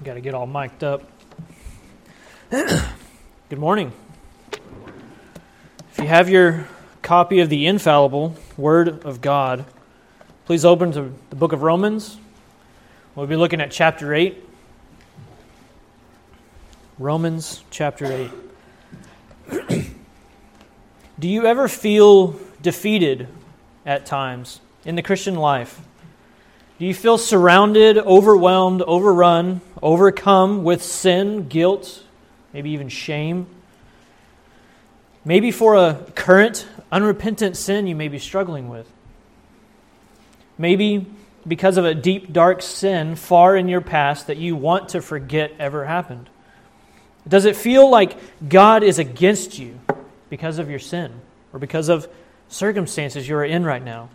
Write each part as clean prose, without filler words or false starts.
Got to get all mic'd up. Good morning. If you have your copy of the infallible Word of God, please open to the book of Romans. We'll be looking at chapter 8. Romans chapter 8. Do you ever feel defeated at times in the Christian life? Do you feel surrounded, overwhelmed, overrun, overcome with sin, guilt, maybe even shame? Maybe for a current, unrepentant sin you may be struggling with. Maybe because of a deep, dark sin far in your past that you want to forget ever happened. Does it feel like God is against you because of your sin or because of circumstances you are in right now?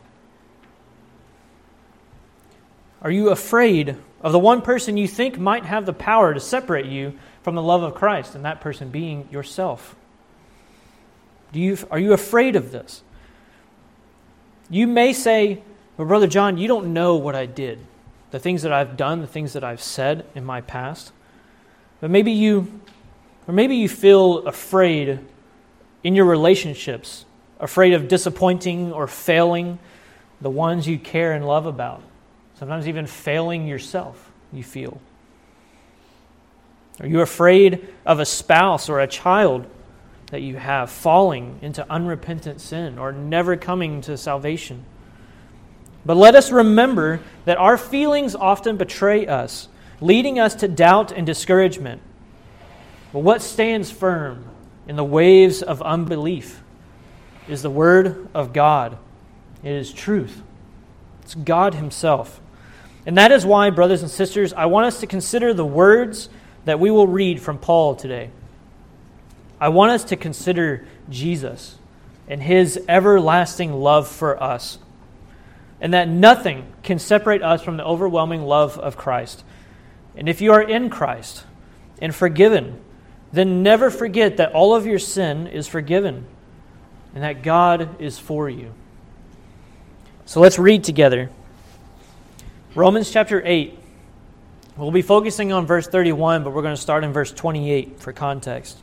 Are you afraid of the one person you think might have the power to separate you from the love of Christ, and that person being yourself? Are you afraid of this? You may say, well, Brother John, you don't know what I did, the things that I've done, the things that I've said in my past. But maybe you feel afraid in your relationships, afraid of disappointing or failing the ones you care and love about. Sometimes even failing yourself, you feel. Are you afraid of a spouse or a child that you have falling into unrepentant sin or never coming to salvation? But let us remember that our feelings often betray us, leading us to doubt and discouragement. But what stands firm in the waves of unbelief is the Word of God. It is truth. It's God Himself. And that is why, brothers and sisters, I want us to consider the words that we will read from Paul today. I want us to consider Jesus and His everlasting love for us, and that nothing can separate us from the overwhelming love of Christ. And if you are in Christ and forgiven, then never forget that all of your sin is forgiven and that God is for you. So let's read together. Romans chapter 8. We'll be focusing on verse 31, but we're going to start in verse 28 for context.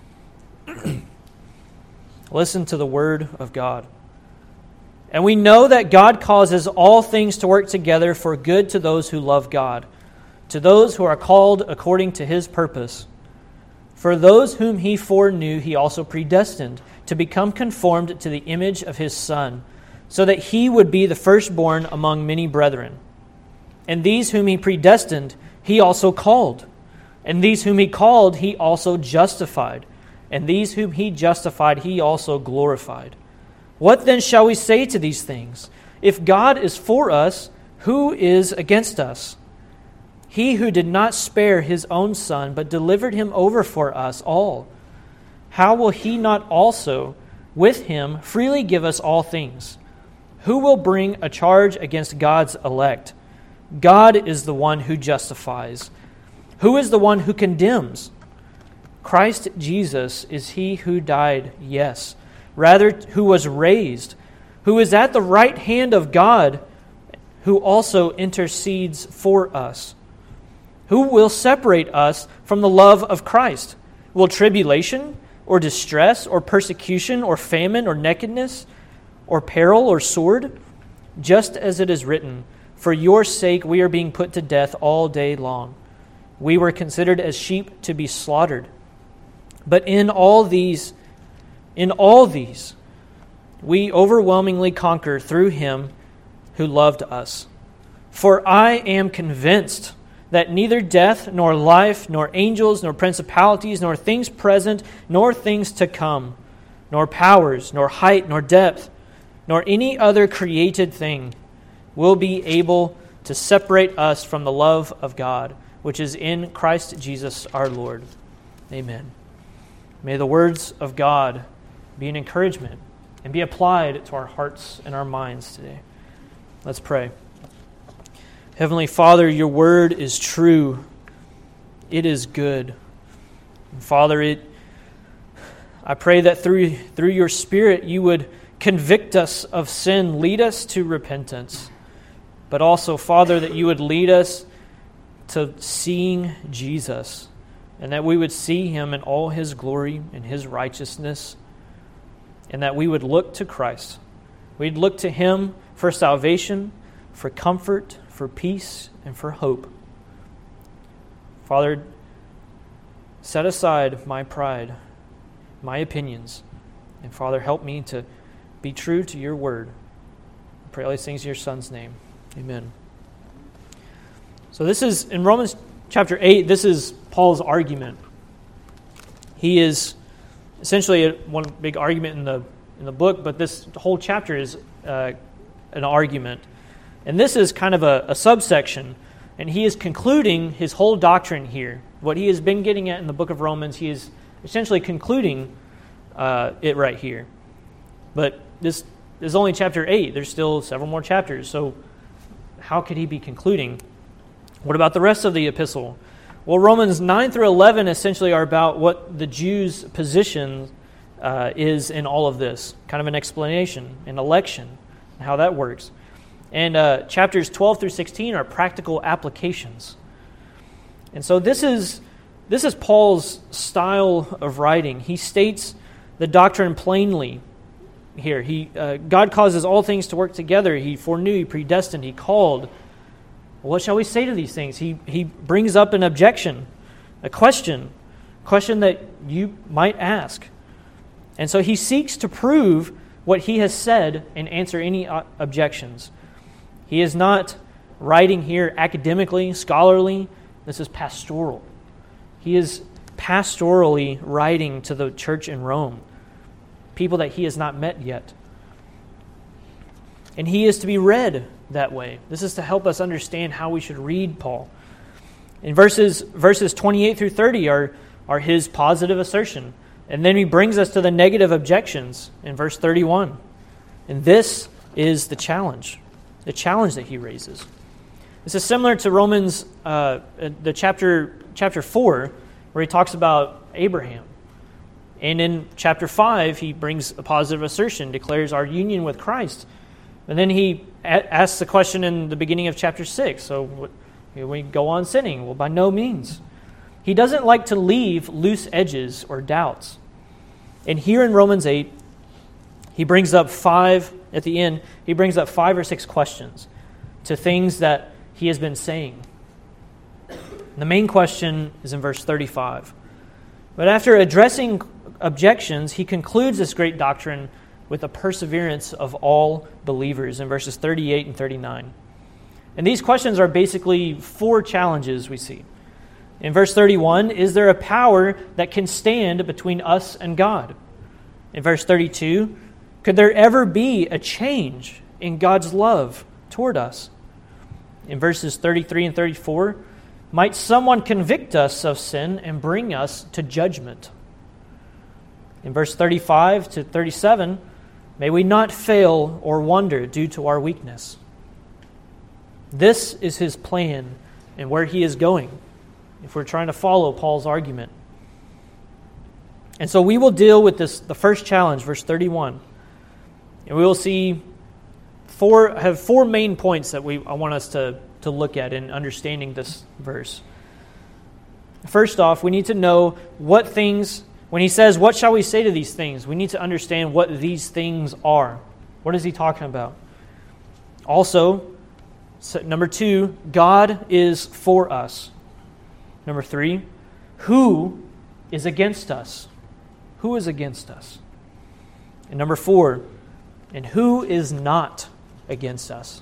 Listen to the Word of God. And we know that God causes all things to work together for good to those who love God, to those who are called according to His purpose. For those whom He foreknew, He also predestined to become conformed to the image of His Son, so that He would be the firstborn among many brethren. And these whom He predestined, He also called. And these whom He called, He also justified. And these whom He justified, He also glorified. What then shall we say to these things? If God is for us, who is against us? He who did not spare His own Son, but delivered Him over for us all, how will He not also, with Him, freely give us all things? Who will bring a charge against God's elect? God is the one who justifies. Who is the one who condemns? Christ Jesus is He who died, yes, rather who was raised, who is at the right hand of God, who also intercedes for us. Who will separate us from the love of Christ? Will tribulation, or distress, or persecution, or famine, or nakedness, or peril, or sword? Just as it is written, for your sake we are being put to death all day long. We were considered as sheep to be slaughtered. But in all these, we overwhelmingly conquer through Him who loved us. For I am convinced that neither death, nor life, nor angels, nor principalities, nor things present, nor things to come, nor powers, nor height, nor depth, nor any other created thing will be able to separate us from the love of God, which is in Christ Jesus our Lord. Amen. May the words of God be an encouragement and be applied to our hearts and our minds today. Let's pray. Heavenly Father, your word is true. It is good. And Father, I pray that through your Spirit you would convict us of sin, lead us to repentance. But also, Father, that you would lead us to seeing Jesus, and that we would see him in all his glory and his righteousness, and that we would look to Christ. We'd look to him for salvation, for comfort, for peace, and for hope. Father, set aside my pride, my opinions, and Father, help me to be true to your word. I pray all these things in your Son's name. Amen. So this is, in Romans chapter 8, this is Paul's argument. He is essentially one big argument in the book, but this whole chapter is an argument. And this is kind of a subsection, and he is concluding his whole doctrine here. What he has been getting at in the book of Romans, he is essentially concluding it right here. But this is only chapter 8. There's still several more chapters, so how could he be concluding? What about the rest of the epistle? Well, Romans 9 through 11 essentially are about what the Jews' position is in all of this. Kind of an explanation, an election, and how that works. And chapters 12 through 16 are practical applications. And so this is Paul's style of writing. He states the doctrine plainly here. God causes all things to work together. He foreknew, he predestined, he called. What shall we say to these things? He brings up an objection, a question that you might ask. And so he seeks to prove what he has said and answer any objections. He is not writing here academically, scholarly. This is pastoral. He is pastorally writing to the church in Rome, people that he has not met yet. And he is to be read that way. This is to help us understand how we should read Paul. In verses 28 through 30 are his positive assertion. And then he brings us to the negative objections in verse 31. And this is the challenge that he raises. This is similar to Romans, the chapter 4, where he talks about Abraham. And in chapter 5, he brings a positive assertion, declares our union with Christ. And then he asks the question in the beginning of chapter 6. So we go on sinning. Well, by no means. He doesn't like to leave loose edges or doubts. And here in Romans 8, he brings up 5 or 6 questions to things that he has been saying. The main question is in verse 35. But after addressing objections, he concludes this great doctrine with the perseverance of all believers in verses 38 and 39. And these questions are basically 4 challenges we see. In verse 31, is there a power that can stand between us and God? In verse 32, could there ever be a change in God's love toward us? In verses 33 and 34, might someone convict us of sin and bring us to judgment? In verse 35 to 37, may we not fail or wonder due to our weakness. This is his plan and where he is going, if we're trying to follow Paul's argument. And so we will deal with the first challenge, verse 31. And we will see 4 main points that I want us to look at in understanding this verse. First off, we need to know what things, when he says, what shall we say to these things? We need to understand what these things are. What is he talking about? Also, number 2, God is for us. Number 3, who is against us? Who is against us? And number 4, and who is not against us?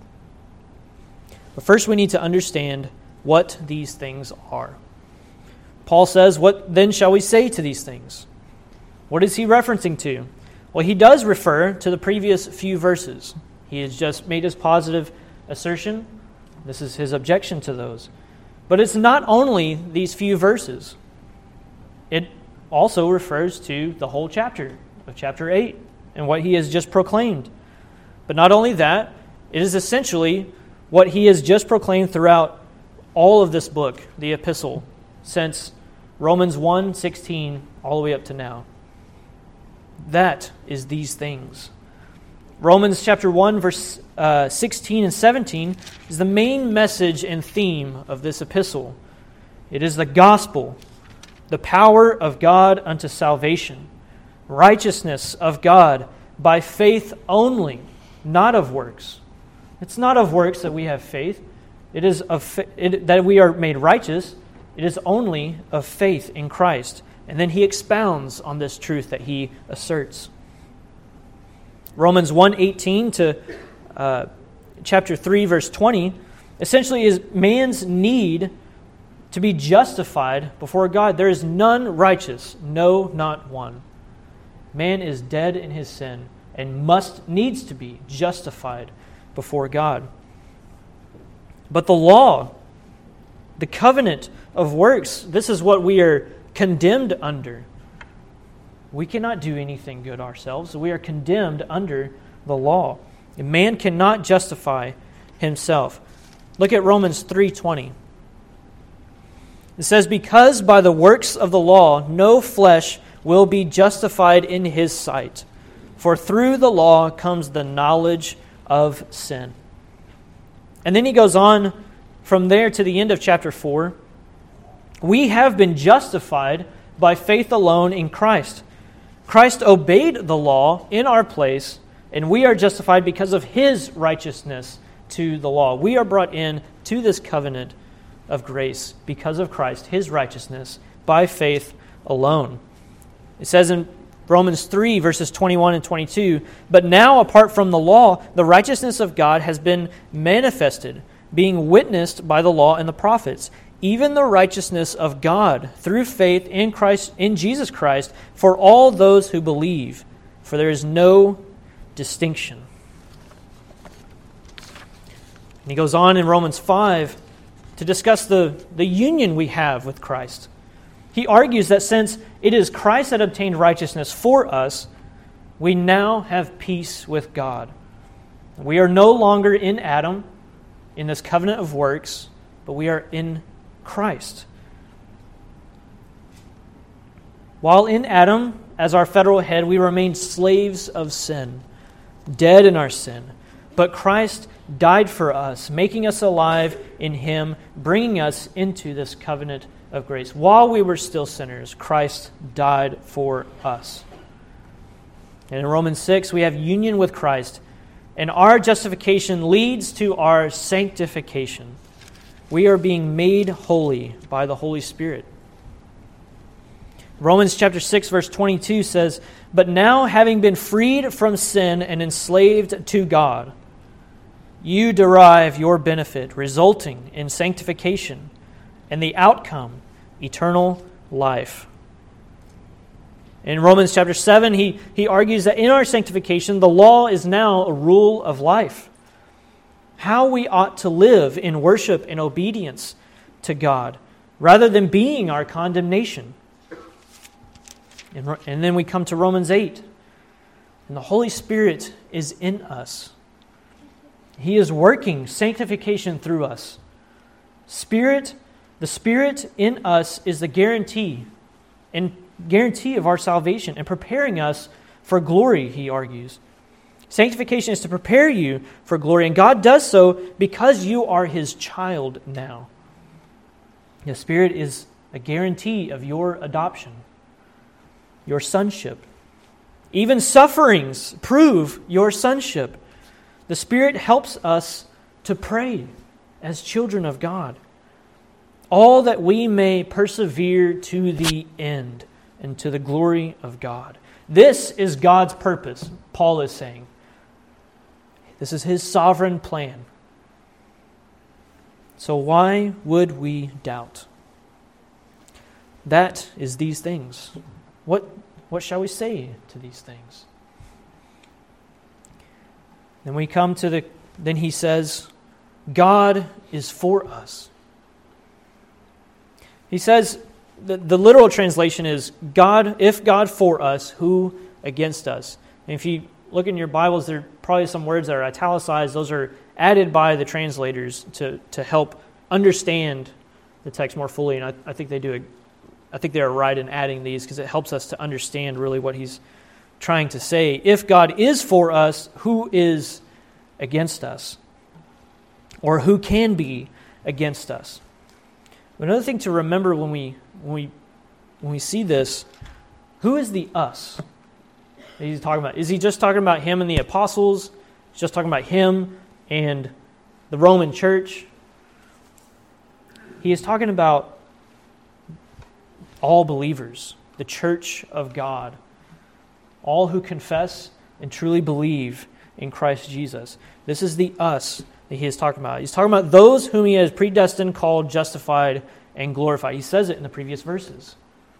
But first we need to understand what these things are. Paul says, what then shall we say to these things? What is he referencing to? Well, he does refer to the previous few verses. He has just made his positive assertion. This is his objection to those. But it's not only these few verses. It also refers to the whole chapter of chapter 8 and what he has just proclaimed. But not only that, it is essentially what he has just proclaimed throughout all of this book, the epistle, since Romans 1:16 all the way up to now. That is these things. Romans chapter 1, verse 16 and 17 is the main message and theme of this epistle. It is the gospel, the power of God unto salvation, righteousness of God by faith only, not of works. It's not of works that we have faith. It is that we are made righteous. It is only of faith in Christ. And then he expounds on this truth that he asserts. Romans 1:18 to chapter 3, verse 20, essentially is man's need to be justified before God. There is none righteous, no, not one. Man is dead in his sin and needs to be justified before God. But the law, the covenant of works, this is what we are condemned under. We cannot do anything good ourselves. We are condemned under the law. A man cannot justify himself. Look at Romans 3:20. It says, "Because by the works of the law no flesh will be justified in his sight, for through the law comes the knowledge of sin." And then he goes on from there to the end of chapter 4. We have been justified by faith alone in Christ. Christ obeyed the law in our place, and we are justified because of his righteousness to the law. We are brought in to this covenant of grace because of Christ, his righteousness, by faith alone. It says in Romans 3, verses 21 and 22, "But now, apart from the law, the righteousness of God has been manifested, being witnessed by the law and the prophets, even the righteousness of God through faith in Christ, in Jesus Christ, for all those who believe, for there is no distinction." And he goes on in Romans 5 to discuss the union we have with Christ. He argues that since it is Christ that obtained righteousness for us, we now have peace with God. We are no longer in Adam, in this covenant of works, but we are in Christ. While in Adam, as our federal head, we remain slaves of sin, dead in our sin. But Christ died for us, making us alive in him, bringing us into this covenant of grace. While we were still sinners, Christ died for us. And in Romans 6, we have union with Christ, and our justification leads to our sanctification. We are being made holy by the Holy Spirit. Romans chapter 6, verse 22 says, "But now, having been freed from sin and enslaved to God, you derive your benefit, resulting in sanctification, and the outcome, eternal life." In Romans chapter 7, he argues that in our sanctification, the law is now a rule of life. How we ought to live in worship and obedience to God, rather than being our condemnation. And then we come to Romans 8, and the Holy Spirit is in us. He is working sanctification through us. The Spirit in us is the guarantee of our salvation and preparing us for glory, he argues. Sanctification is to prepare you for glory, and God does so because you are his child now. The Spirit is a guarantee of your adoption, your sonship. Even sufferings prove your sonship. The Spirit helps us to pray as children of God, all that we may persevere to the end and to the glory of God. This is God's purpose, Paul is saying. This is his sovereign plan. So why would we doubt? That is these things. What shall we say to these things? Then we come to then he says, God is for us. He says, the literal translation is, if God for us, who against us? And if you look in your Bibles, there are probably some words that are italicized. Those are added by the translators to help understand the text more fully. And I think they do. I think they are right in adding these because it helps us to understand really what he's trying to say. If God is for us, who is against us? Or who can be against us? Another thing to remember when we see this, who is the us that he's talking about? Is he just talking about him and the apostles? He's just talking about him and the Roman church? He is talking about all believers, the church of God, all who confess and truly believe in Christ Jesus. This is the us that he is talking about. He's talking about those whom he has predestined, called, justified, and glorified. He says it in the previous verses.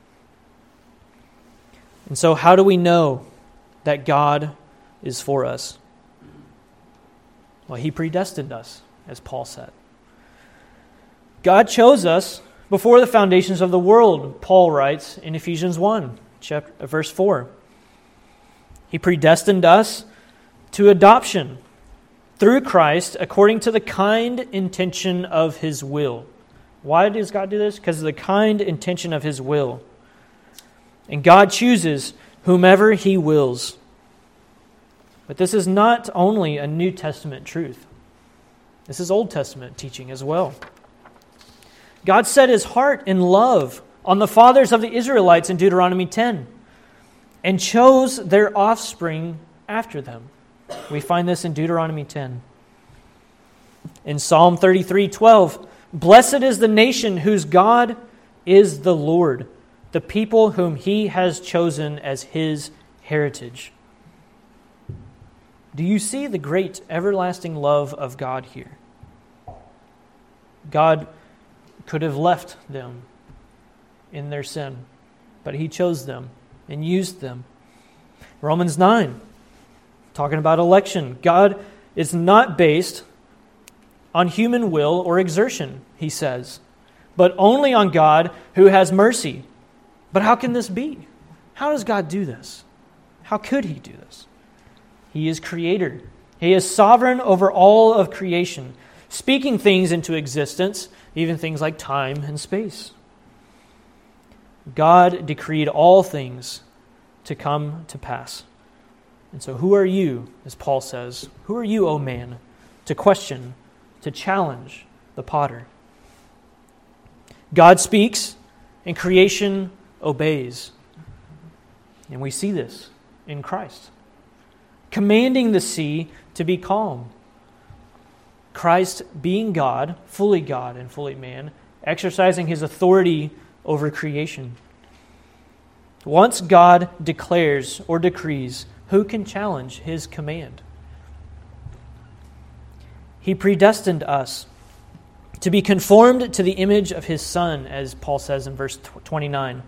And so how do we know that God is for us? Well, he predestined us, as Paul said. God chose us before the foundations of the world, Paul writes in Ephesians 1, verse 4. He predestined us to adoption through Christ according to the kind intention of his will. Why does God do this? Because of the kind intention of his will. And God chooses whomever he wills. But this is not only a New Testament truth. This is Old Testament teaching as well. God set his heart in love on the fathers of the Israelites in Deuteronomy 10 and chose their offspring after them. We find this in Deuteronomy 10. In Psalm 33:12, blessed is the nation whose God is the Lord, the people whom he has chosen as his heritage. Do you see the great everlasting love of God here? God could have left them in their sin, but he chose them and used them. Romans 9, talking about election. God is not based on human will or exertion, he says, but only on God who has mercy. But how can this be? How does God do this? How could he do this? He is creator. He is sovereign over all of creation, speaking things into existence, even things like time and space. God decreed all things to come to pass. And so who are you, as Paul says, who are you, O man, to question, to challenge the potter? God speaks, and creation obeys. And we see this in Christ, commanding the sea to be calm. Christ being God and fully man, exercising his authority over creation. Once God declares or decrees, who can challenge his command? He predestined us to be conformed to the image of his Son, as Paul says in verse 29.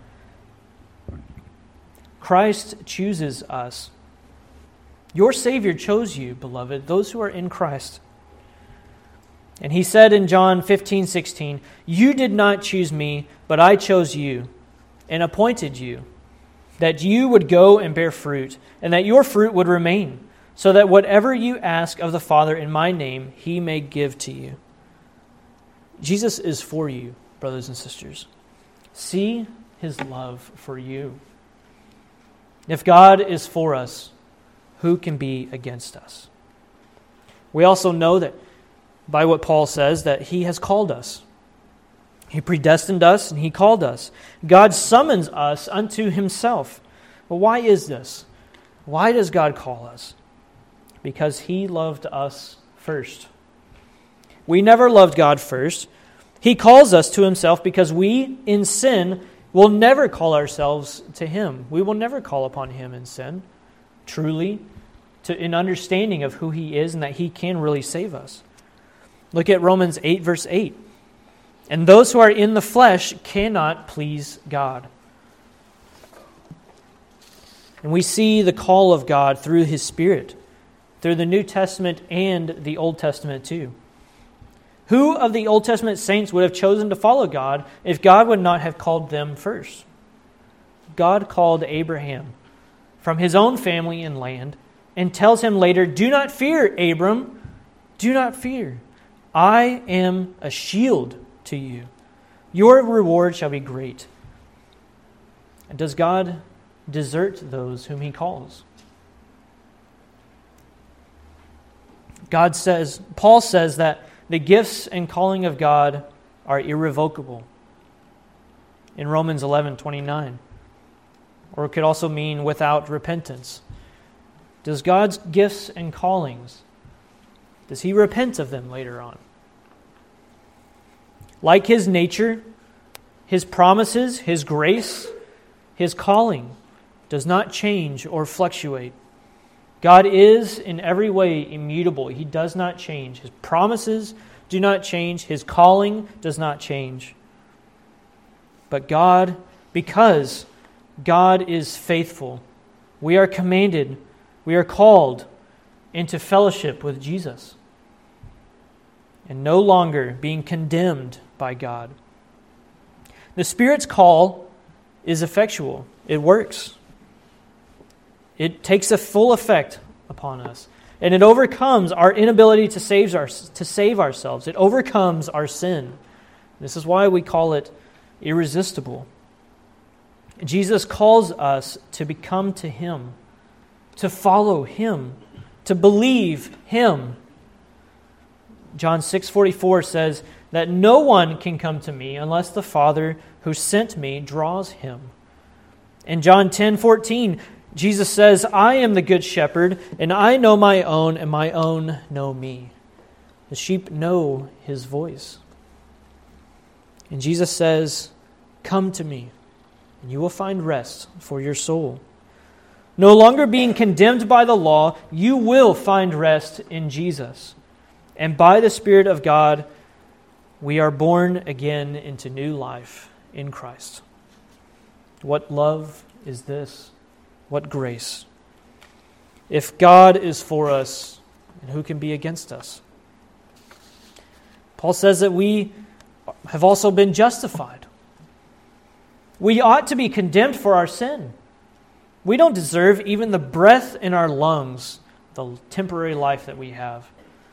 Christ chooses us. Your Savior chose you, beloved, those who are in Christ. And he said in John 15:16, you did not choose me, but I chose you and appointed you, that you would go and bear fruit, and that your fruit would remain, so that whatever you ask of the Father in my name, he may give to you. Jesus is for you, brothers and sisters. See his love for you. If God is for us, who can be against us? We also know that by what Paul says, that he has called us. He predestined us and he called us. God summons us unto himself. But why is this? Why does God call us? Because he loved us first. We never loved God first. He calls us to himself because we, in sin, will never call ourselves to him. We will never call upon him in sin, truly, in understanding of who he is and that he can really save us. Look at Romans 8, verse 8. And those who are in the flesh cannot please God. And we see the call of God through his Spirit, through the New Testament and the Old Testament too. Who of the Old Testament saints would have chosen to follow God if God would not have called them first? God called Abraham from his own family and land and tells him later, do not fear, Abram, do not fear. I am a shield to you. Your reward shall be great. And does God desert those whom he calls? Paul says that the gifts and calling of God are irrevocable in Romans 11:29. Or it could also mean without repentance. Does God's gifts and callings, does He repent of them later on? Like His nature, His promises, His grace, His calling does not change or fluctuate. God is in every way immutable. He does not change. His promises do not change. His calling does not change. But because God is faithful, we are commanded, we are called into fellowship with Jesus and no longer being condemned by God. The Spirit's call is effectual. It works. It takes a full effect upon us. And it overcomes our inability to save ourselves. It overcomes our sin. This is why we call it irresistible. Jesus calls us to become to Him, to follow Him, to believe Him. John 6:44 says that no one can come to me unless the Father who sent me draws him. In John 10:14, Jesus says, I am the good shepherd, and I know my own, and my own know me. The sheep know His voice. And Jesus says, come to me, and you will find rest for your soul. No longer being condemned by the law, you will find rest in Jesus. And by the Spirit of God, we are born again into new life in Christ. What love is this? What grace? If God is for us, and who can be against us? Paul says that we have also been justified. We ought to be condemned for our sin. We don't deserve even the breath in our lungs, the temporary life that we have.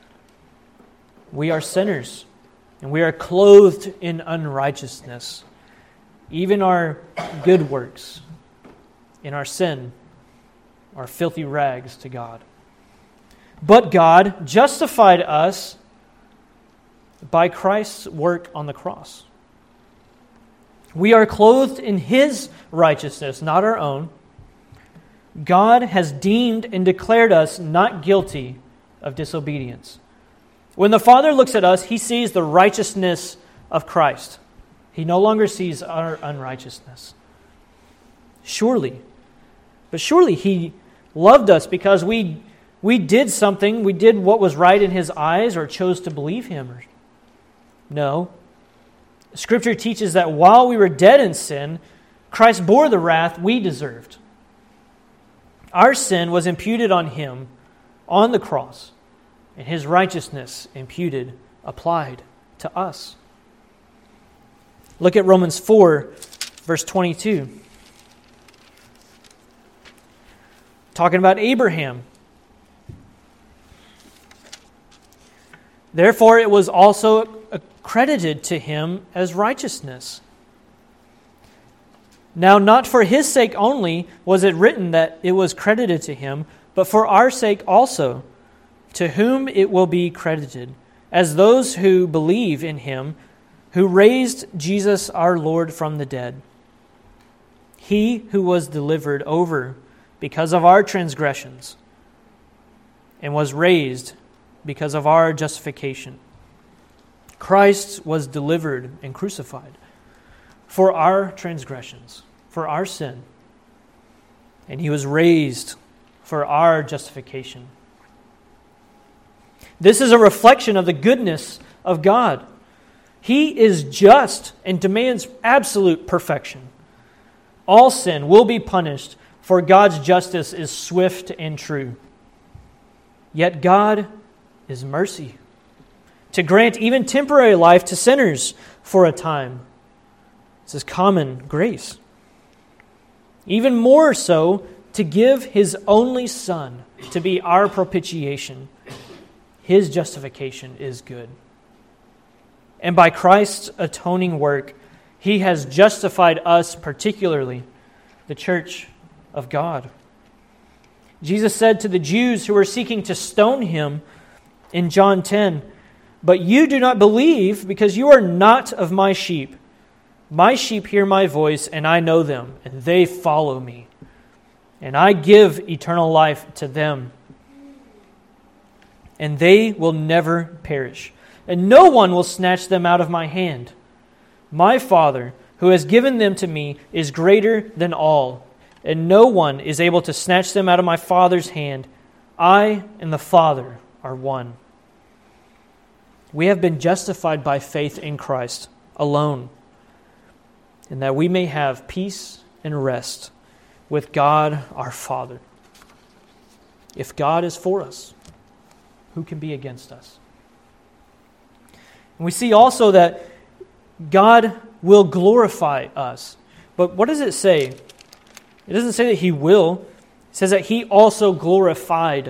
We are sinners, and we are clothed in unrighteousness. Even our good works in our sin are filthy rags to God. But God justified us by Christ's work on the cross. We are clothed in His righteousness, not our own. God has deemed and declared us not guilty of disobedience. When the Father looks at us, He sees the righteousness of Christ. He no longer sees our unrighteousness. Surely He loved us because we did something, we did what was right in His eyes or chose to believe Him. No. Scripture teaches that while we were dead in sin, Christ bore the wrath we deserved. Our sin was imputed on Him on the cross, and His righteousness applied to us. Look at Romans 4, verse 22. Talking about Abraham. Therefore, it was also accredited to him as righteousness. Now, not for his sake only was it written that it was credited to him, but for our sake also, to whom it will be credited, as those who believe in Him, who raised Jesus our Lord from the dead. He who was delivered over because of our transgressions, and was raised because of our justification. Christ was delivered and crucified for our transgressions, for our sin, and He was raised for our justification. This is a reflection of the goodness of God. He is just and demands absolute perfection. All sin will be punished, for God's justice is swift and true. Yet God is mercy, to grant even temporary life to sinners for a time. This is common grace. Even more so, to give His only Son to be our propitiation. His justification is good. And by Christ's atoning work, He has justified us, particularly the church of God. Jesus said to the Jews who were seeking to stone Him, In John 10, but you do not believe because you are not of my sheep. My sheep hear my voice, and I know them, and they follow me. And I give eternal life to them, and they will never perish, and no one will snatch them out of my hand. My Father, who has given them to me, is greater than all, and no one is able to snatch them out of my Father's hand. I and the Father are one. We have been justified by faith in Christ alone, and that we may have peace and rest with God our Father. If God is for us, who can be against us? And we see also that God will glorify us. But what does it say? It doesn't say that He will. It says that He also glorified.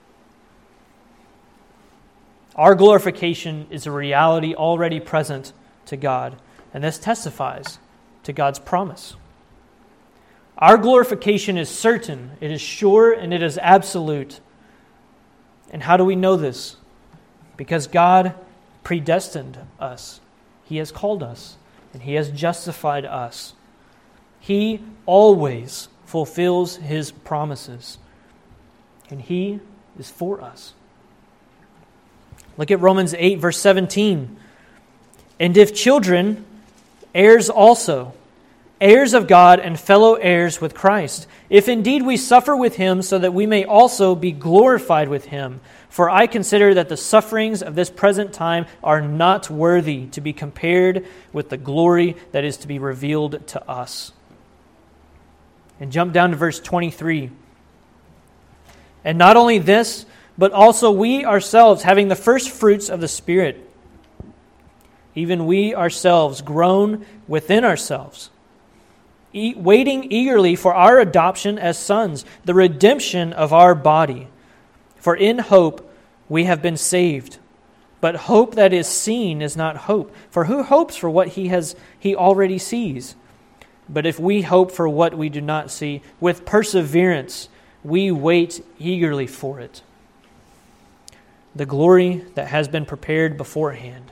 Our glorification is a reality already present to God, and this testifies to God's promise. Our glorification is certain, it is sure, and it is absolute. And how do we know this? Because God predestined us. He has called us, and He has justified us. He always fulfills His promises, and He is for us. Look at Romans 8, verse 17. And if children, heirs also, heirs of God and fellow heirs with Christ, if indeed we suffer with Him, so that we may also be glorified with Him. For I consider that the sufferings of this present time are not worthy to be compared with the glory that is to be revealed to us. And jump down to verse 23. And not only this, but also we ourselves, having the first fruits of the Spirit, even we ourselves groan within ourselves, waiting eagerly for our adoption as sons, the redemption of our body. For in hope we have been saved. But hope that is seen is not hope. For who hopes for what he already sees? But if we hope for what we do not see, with perseverance we wait eagerly for it. The glory that has been prepared beforehand.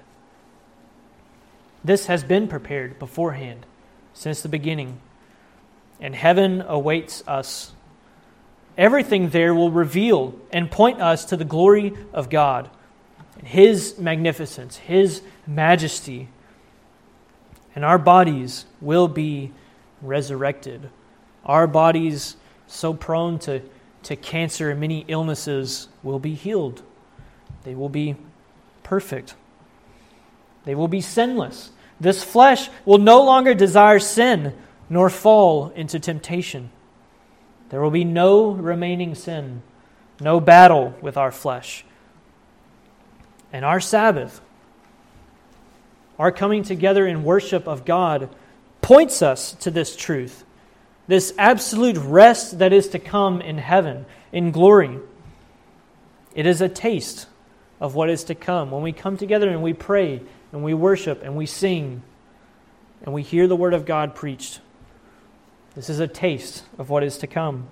This has been prepared beforehand since the beginning. And heaven awaits us. Everything there will reveal and point us to the glory of God, and His magnificence, His majesty. And our bodies will be resurrected. Our bodies, so prone to cancer and many illnesses, will be healed. They will be perfect. They will be sinless. This flesh will no longer desire sin, nor fall into temptation. There will be no remaining sin, no battle with our flesh. And our Sabbath, our coming together in worship of God, points us to this truth, this absolute rest that is to come in heaven, in glory. It is a taste of what is to come. When we come together and we pray and we worship and we sing and we hear the Word of God preached, this is a taste of what is to come.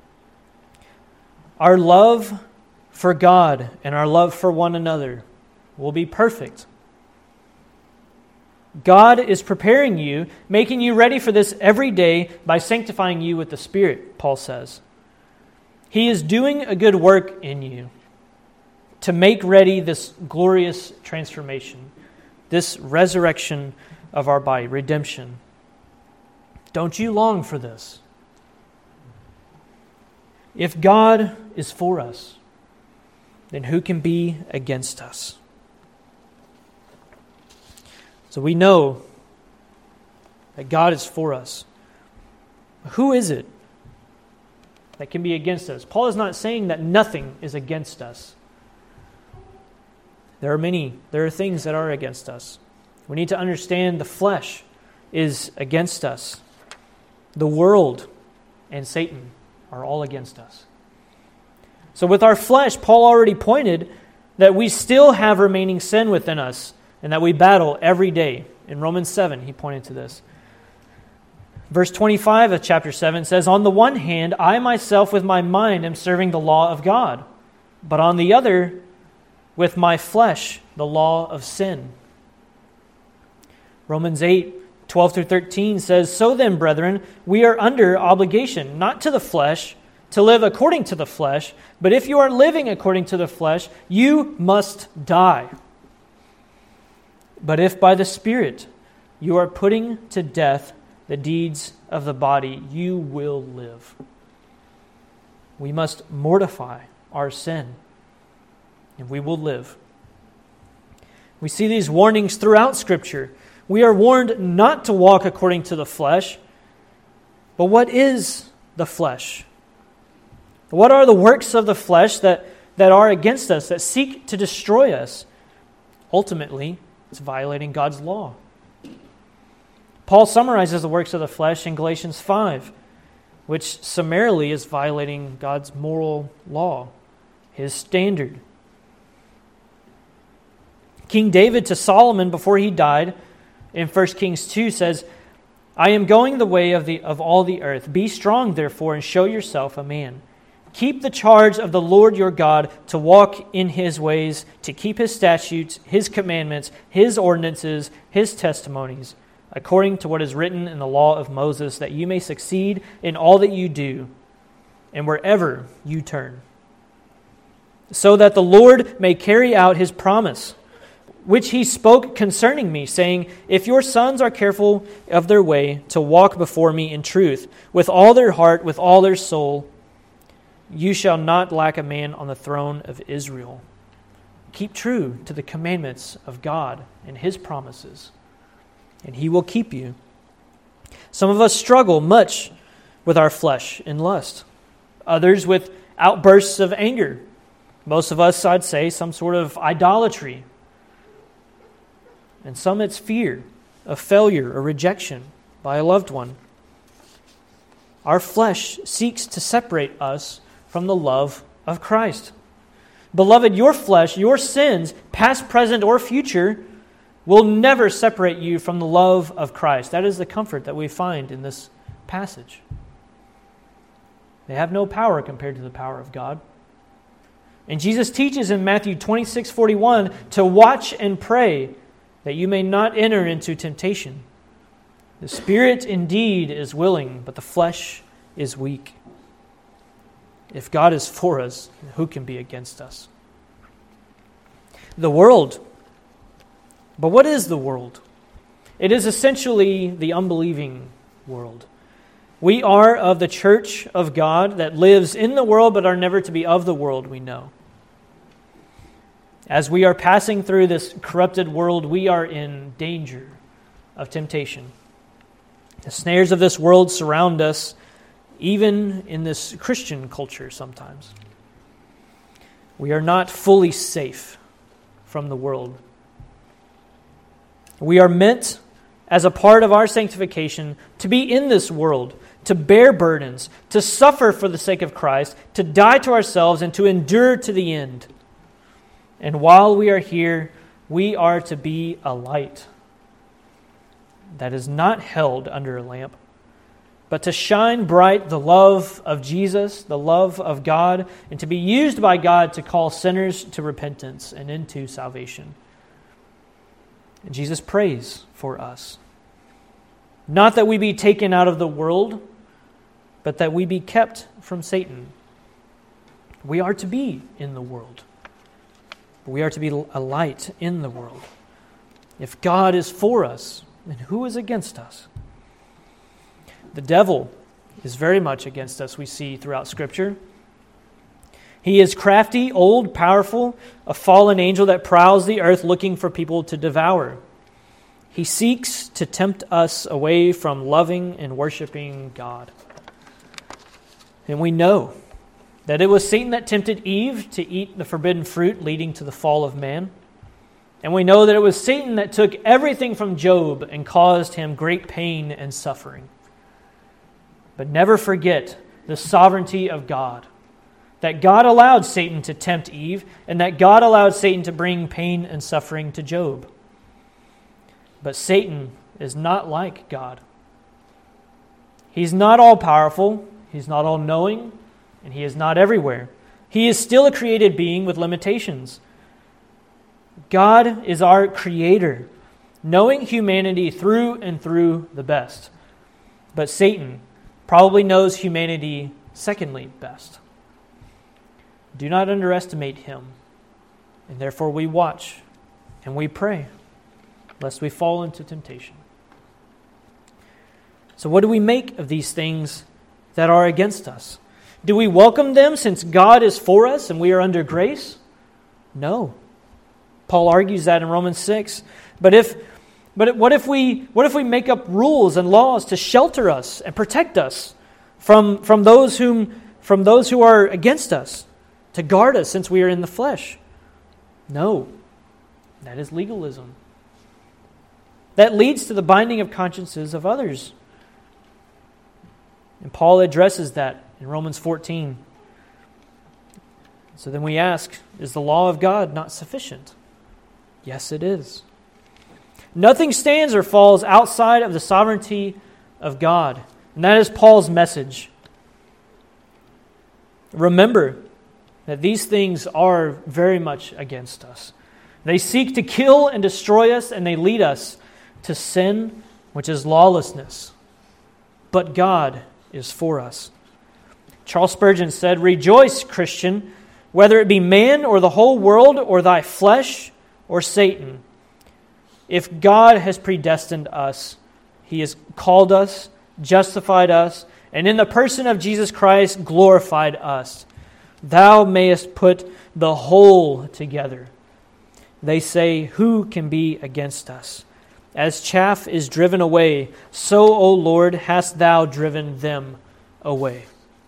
Our love for God and our love for one another will be perfect. God is preparing you, making you ready for this every day by sanctifying you with the Spirit, Paul says. He is doing a good work in you to make ready this glorious transformation, this resurrection of our body, redemption. Don't you long for this? If God is for us, then who can be against us? So we know that God is for us. Who is it that can be against us? Paul is not saying that nothing is against us. There are things that are against us. We need to understand the flesh is against us. The world and Satan are all against us. So with our flesh, Paul already pointed that we still have remaining sin within us and that we battle every day. In Romans 7, he pointed to this. Verse 25 of chapter 7 says, on the one hand, I myself with my mind am serving the law of God, but on the other, with my flesh the law of sin. Romans 8:12-13 says, "So then, brethren, we are under obligation, not to the flesh, to live according to the flesh, but if you are living according to the flesh, you must die. But if by the Spirit you are putting to death the deeds of the body, you will live." We must mortify our sin, and we will live. We see these warnings throughout Scripture. We are warned not to walk according to the flesh. But what is the flesh? What are the works of the flesh that are against us, that seek to destroy us? Ultimately, it's violating God's law. Paul summarizes the works of the flesh in Galatians 5, which summarily is violating God's moral law, His standard. King David to Solomon before he died in 1 Kings 2 says, "I am going the way of all the earth. Be strong, therefore, and show yourself a man. Keep the charge of the Lord your God, to walk in His ways, to keep His statutes, His commandments, His ordinances, His testimonies, according to what is written in the law of Moses, that you may succeed in all that you do, and wherever you turn, so that the Lord may carry out His promise, which He spoke concerning me, saying, if your sons are careful of their way to walk before me in truth, with all their heart, with all their soul, you shall not lack a man on the throne of Israel." Keep true to the commandments of God and His promises, and He will keep you. Some of us struggle much with our flesh and lust. Others with outbursts of anger. Most of us, I'd say, some sort of idolatry. And some it's fear of failure or rejection by a loved one. Our flesh seeks to separate us from the love of Christ. Beloved, your flesh, your sins, past, present, or future, will never separate you from the love of Christ. That is the comfort that we find in this passage. They have no power compared to the power of God. And Jesus teaches in Matthew 26:41 to watch and pray that you may not enter into temptation. The spirit indeed is willing, but the flesh is weak. If God is for us, who can be against us? The world. But what is the world? It is essentially the unbelieving world. We are of the church of God that lives in the world but are never to be of the world, we know. As we are passing through this corrupted world, we are in danger of temptation. The snares of this world surround us, even in this Christian culture sometimes. We are not fully safe from the world. We are meant, as a part of our sanctification, to be in this world, to bear burdens, to suffer for the sake of Christ, to die to ourselves, and to endure to the end. And while we are here, we are to be a light that is not held under a lamp, but to shine bright the love of Jesus, the love of God, and to be used by God to call sinners to repentance and into salvation. And Jesus prays for us. Not that we be taken out of the world, but that we be kept from Satan. We are to be in the world. We are to be a light in the world. If God is for us, then who is against us? The devil is very much against us, we see throughout Scripture. He is crafty, old, powerful, a fallen angel that prowls the earth looking for people to devour. He seeks to tempt us away from loving and worshiping God. And we know that it was Satan that tempted Eve to eat the forbidden fruit, leading to the fall of man. And we know that it was Satan that took everything from Job and caused him great pain and suffering. But never forget the sovereignty of God. That God allowed Satan to tempt Eve, and that God allowed Satan to bring pain and suffering to Job. But Satan is not like God. He's not all-powerful, he's not all-knowing, and he is not everywhere. He is still a created being with limitations. God is our creator, knowing humanity through and through the best. But Satan probably knows humanity secondly best. Do not underestimate him, and therefore we watch and we pray, lest we fall into temptation. So what do we make of these things that are against us? Do we welcome them since God is for us and we are under grace? No. Paul argues that in Romans 6. But what if we make up rules and laws to shelter us and protect us from those who are against us, to guard us since we are in the flesh? No. That is legalism. That leads to the binding of consciences of others. And Paul addresses that in Romans 14. So then we ask, is the law of God not sufficient? Yes, it is. Nothing stands or falls outside of the sovereignty of God. And that is Paul's message. Remember that these things are very much against us. They seek to kill and destroy us, and they lead us to sin, which is lawlessness. But God is for us. Charles Spurgeon said, "Rejoice, Christian, whether it be man or the whole world or thy flesh or Satan. If God has predestined us, He has called us, justified us, and in the person of Jesus Christ glorified us. Thou mayest put the whole together. They say, who can be against us? As chaff is driven away, so, O Lord, hast thou driven them away."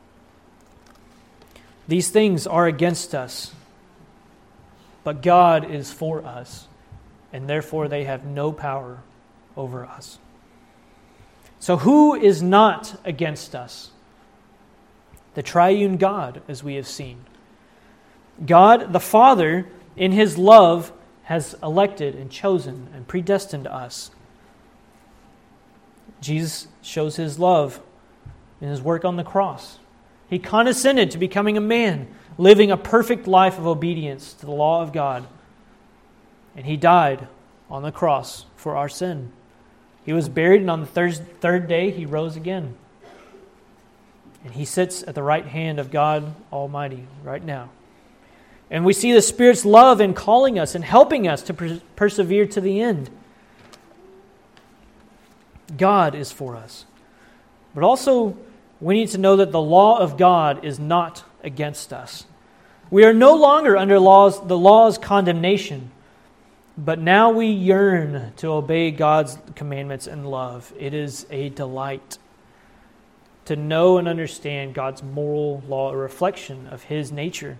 These things are against us, but God is for us, and therefore they have no power over us. So who is not against us? The triune God, as we have seen. God, the Father, in His love, has elected and chosen and predestined us. Jesus shows His love in His work on the cross. He condescended to becoming a man, living a perfect life of obedience to the law of God. And He died on the cross for our sin. He was buried, and on the third day He rose again. And He sits at the right hand of God Almighty right now. And we see the Spirit's love in calling us and helping us to persevere to the end. God is for us. But also, we need to know that the law of God is not against us. We are no longer under the law's condemnation, but now we yearn to obey God's commandments and love. It is a delight to know and understand God's moral law, a reflection of His nature.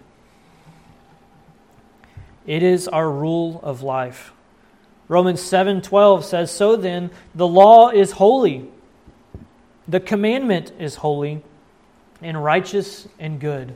It is our rule of life. Romans 7:12 says, "So then, the law is holy. The commandment is holy and righteous and good."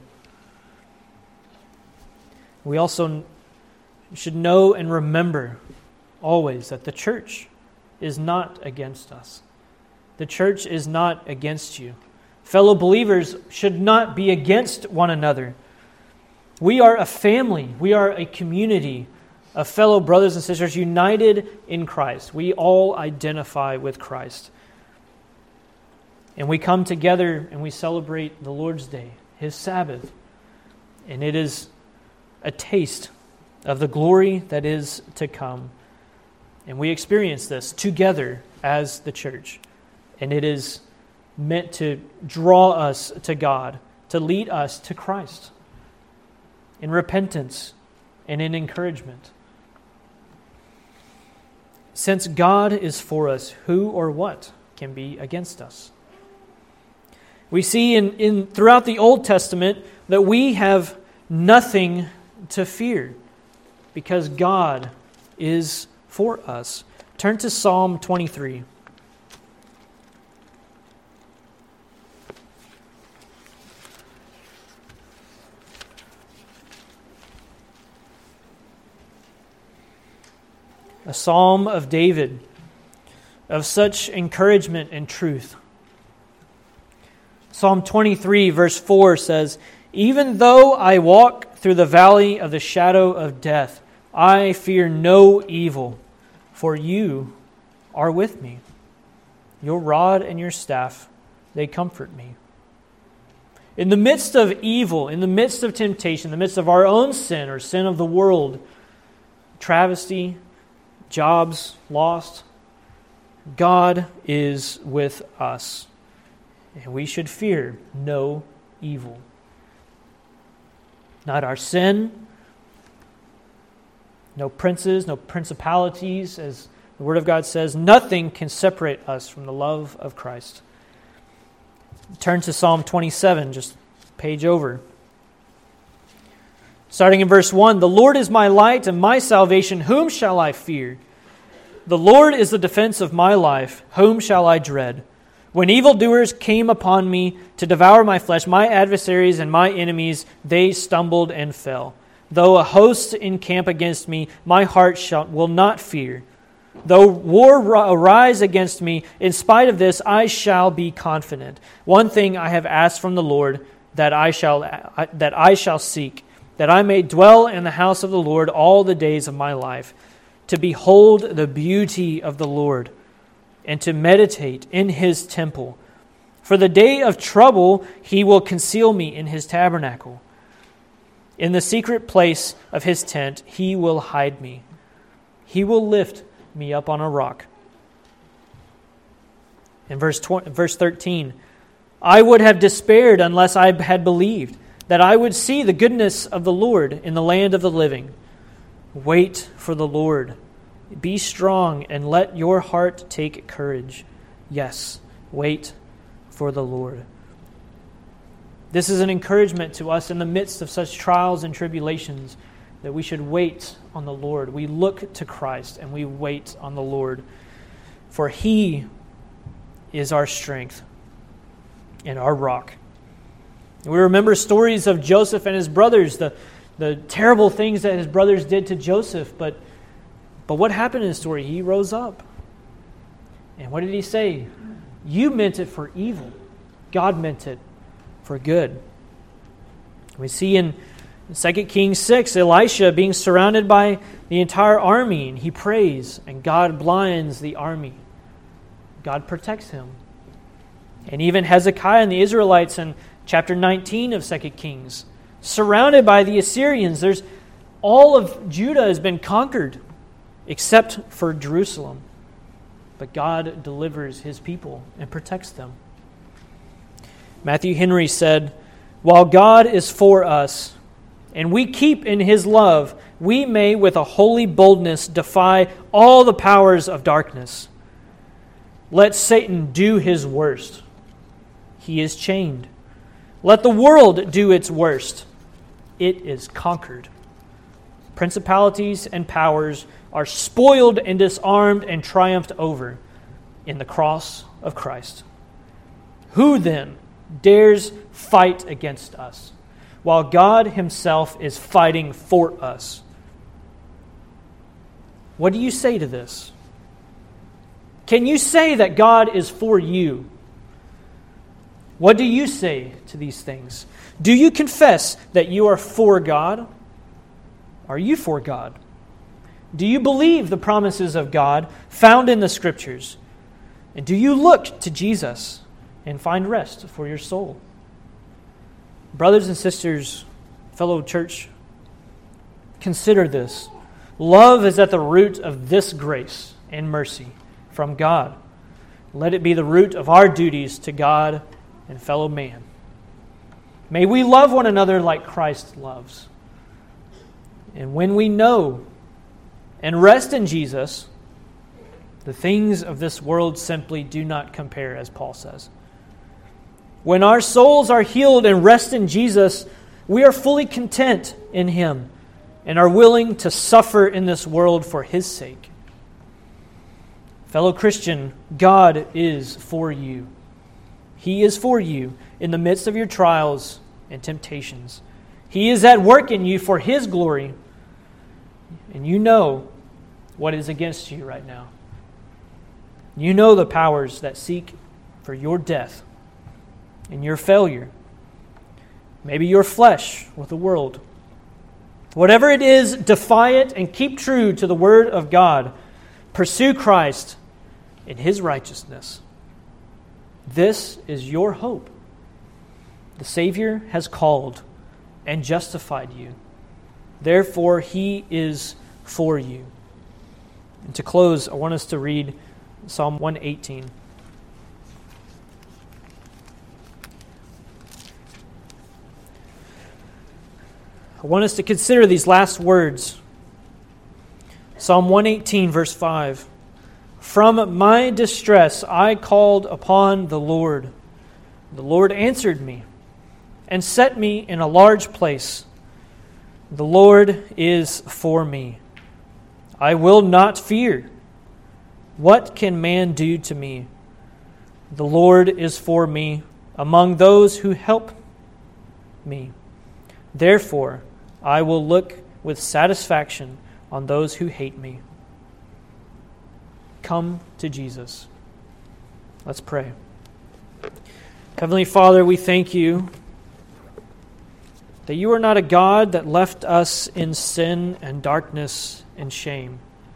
We also should know and remember always that the church is not against us. The church is not against you. Fellow believers should not be against one another. We are a family. We are a community of fellow brothers and sisters united in Christ. We all identify with Christ. And we come together and we celebrate the Lord's Day, His Sabbath. And it is a taste of the glory that is to come. And we experience this together as the church. And it is meant to draw us to God, to lead us to Christ in repentance and in encouragement. Since God is for us, who or what can be against us? We see in throughout the Old Testament that we have nothing to fear because God is for us. Turn to Psalm 23. A psalm of David, of such encouragement and truth. Psalm 23 verse 4 says, "Even though I walk through the valley of the shadow of death, I fear no evil, for you are with me. Your rod and your staff, they comfort me. In the midst of evil, in the midst of temptation, in the midst of our own sin or sin of the world, travesty, jobs lost, God is with us. And we should fear no evil. Not our sin, no princes, no principalities, as the Word of God says, nothing can separate us from the love of Christ. Turn to Psalm 27, just a page over. Starting in verse 1, "The Lord is my light and my salvation, whom shall I fear? The Lord is the defense of my life, whom shall I dread? When evildoers came upon me to devour my flesh, my adversaries and my enemies, they stumbled and fell. Though a host encamp against me, my heart will not fear. Though war arise against me, in spite of this, I shall be confident. One thing I have asked from the Lord, that I shall seek, that I may dwell in the house of the Lord all the days of my life, to behold the beauty of the Lord, and to meditate in His temple. For the day of trouble He will conceal me in His tabernacle. In the secret place of His tent He will hide me. He will lift me up on a rock." In verse 13, "I would have despaired unless I had believed that I would see the goodness of the Lord in the land of the living. Wait for the Lord. Be strong and let your heart take courage. Yes, wait for the Lord." This is an encouragement to us in the midst of such trials and tribulations, that we should wait on the Lord. We look to Christ and we wait on the Lord, for He is our strength and our rock. We remember stories of Joseph and his brothers, the terrible things that his brothers did to Joseph, but what happened in the story? He rose up. And what did he say? You meant it for evil. God meant it for good. We see in 2 Kings 6, Elisha being surrounded by the entire army, and he prays, and God blinds the army. God protects him. And even Hezekiah and the Israelites in chapter 19 of 2 Kings, surrounded by the Assyrians. All of Judah has been conquered, except for Jerusalem. But God delivers His people and protects them. Matthew Henry said, "While God is for us, and we keep in His love, we may with a holy boldness defy all the powers of darkness. Let Satan do his worst. He is chained. Let the world do its worst. It is conquered. Principalities and powers are spoiled and disarmed and triumphed over in the cross of Christ. Who then dares fight against us, while God Himself is fighting for us?" What do you say to this? Can you say that God is for you? What do you say to these things? Do you confess that you are for God? Are you for God? Do you believe the promises of God found in the Scriptures? And do you look to Jesus and find rest for your soul? Brothers and sisters, fellow church, consider this. Love is at the root of this grace and mercy from God. Let it be the root of our duties to God and fellow man. May we love one another like Christ loves. And when we know and rest in Jesus, the things of this world simply do not compare, as Paul says. When our souls are healed and rest in Jesus, we are fully content in Him and are willing to suffer in this world for His sake. Fellow Christian, God is for you. He is for you in the midst of your trials and temptations. He is at work in you for His glory, and you know what is against you right now. You know the powers that seek for your death and your failure. Maybe your flesh with the world. Whatever it is, defy it and keep true to the Word of God. Pursue Christ in His righteousness. This is your hope. The Savior has called and justified you. Therefore, He is for you. And to close, I want us to read Psalm 118. I want us to consider these last words. Psalm 118, verse 5. From my distress I called upon the Lord. The Lord answered me and set me in a large place. The Lord is for me. I will not fear. What can man do to me? The Lord is for me among those who help me. Therefore, I will look with satisfaction on those who hate me. Come to Jesus. Let's pray. Heavenly Father, we thank you that you are not a God that left us in sin and darkness and shame.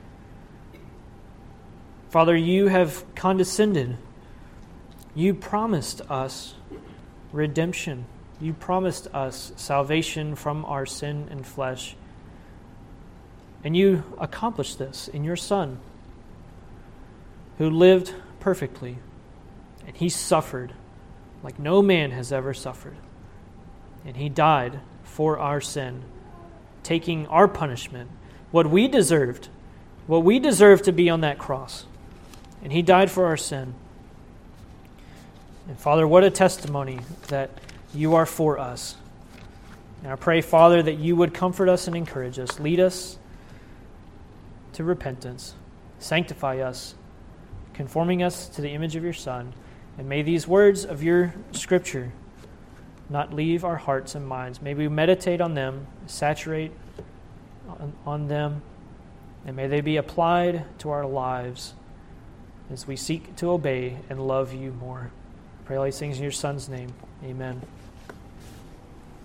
Father, you have condescended. You promised us redemption. You promised us salvation from our sin and flesh. And you accomplished this in your Son, who lived perfectly, and He suffered like no man has ever suffered. And He died for our sin, taking our punishment, what we deserved to be on that cross. And He died for our sin. And Father, what a testimony that you are for us. And I pray, Father, that you would comfort us and encourage us, lead us to repentance, sanctify us, conforming us to the image of your Son. And may these words of your Scripture not leave our hearts and minds. May we meditate on them, saturate on them, and may they be applied to our lives as we seek to obey and love you more. I pray all these things in your Son's name. Amen.